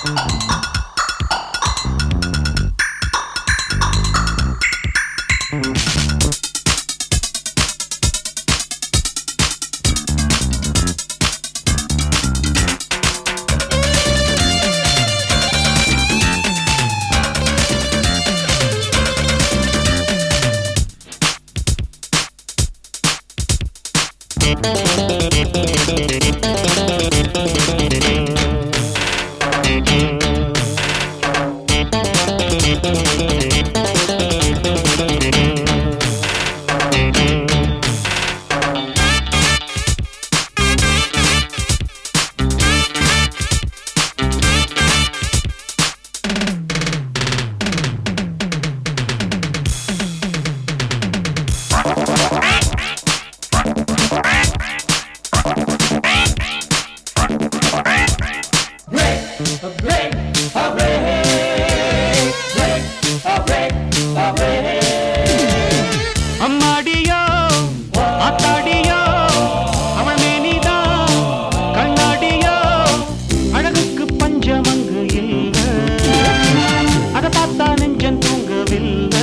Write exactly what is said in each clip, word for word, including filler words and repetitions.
அம்மாடியோ ஆத்தாடியோ அவள் மேனிதான் கண்ணாடியோ அழகுக்கு பஞ்சமங்கு இல்லை அதை பார்த்தா நெஞ்சம் தூங்கவில்லை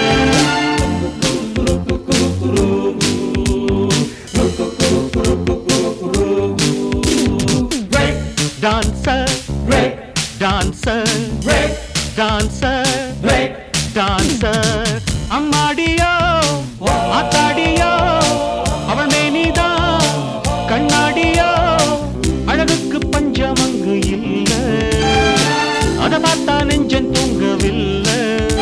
டான்சர் டான்சர் டான்சர் டான்சர் அம்மாடியோ ஆத்தாடியோ அவள் மேனிதான் கண்ணாடியோ அழகுக்கு பஞ்சமங்கு இல்லை அதை பார்த்தா நெஞ்சம் தூங்கவில்லை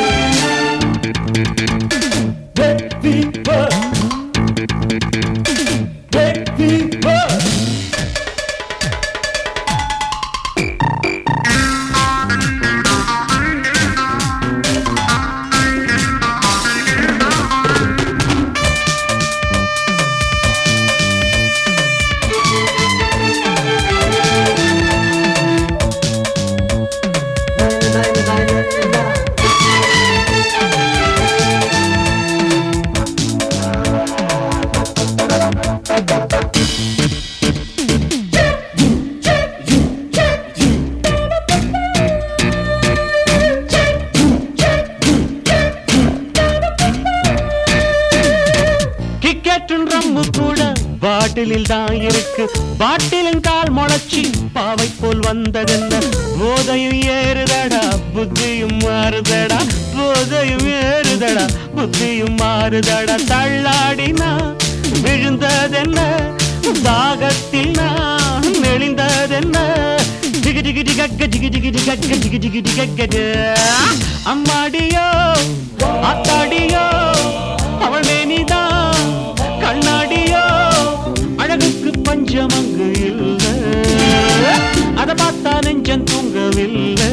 ரம்மு கூட பாட்டிலில் தான் இருக்கு பாட்டிலின் கால் முளைச்சி பாவை போல் வந்ததென்ன போதையும் ஏறுதடா புத்தியும் மாறுதடா போதையும் ஏறுதடா புத்தியும் மாறுதடா தள்ளாடினா விழுந்ததென்ன தாகத்தில் நான் நெளிந்ததென்ன ஜிகி ஜிகி ஜிகக்க ஜிகி ஜிகி ஜிகக்க ஜிகி ஜிகி ஜிகக்க அம்மாடியோ ஆத்தாடியோ அவள் மேனிதான் கண்ணாடியோ அழகுக்கு பஞ்சமங்கு இல்லை அதை பார்த்தா நெஞ்சம் தூங்கவில்லை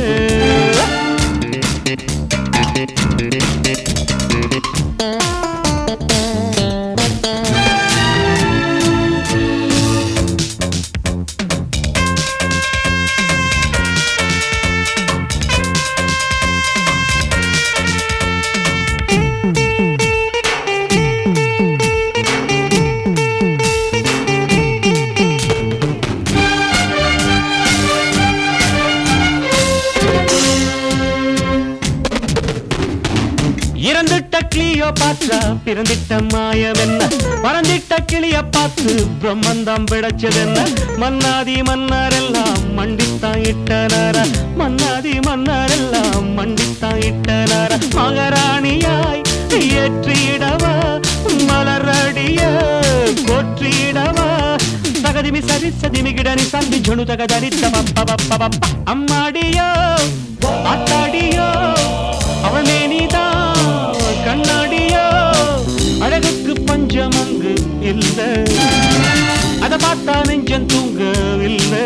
இறந்துட்ட கிளியோ பாற்றா பிறந்திட்ட மாயம் என்ன பறந்திட்ட கிளிய பார்த்து பிரம்மந்தம் பிடைச்சதென்ன மன்னாதி மன்னாரெல்லாம் மண்டித்தான் இட்டனார மன்னாதி மன்னாரெல்லாம் மண்டித்தான் இட்டனார மகாராணியாய் ஏற்றிடவா மலரடிய கொற்றிடவா தகதிமி சரி சதிமி கிடனி சந்தி ஜொனு தகதனி தப்ப அம்மாடியோ ஆத்தாடியோ அவள் மேனிதான் கண்ணாடியோ அழகுக்கு பஞ்சமங்கு இல்லை அதை பார்த்தா நெஞ்சம் தூங்கவில்லை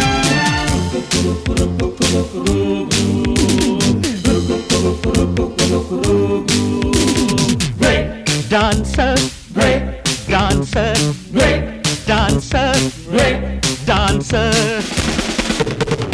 டான்சர் டான்சர் டான்சர் டான்சர்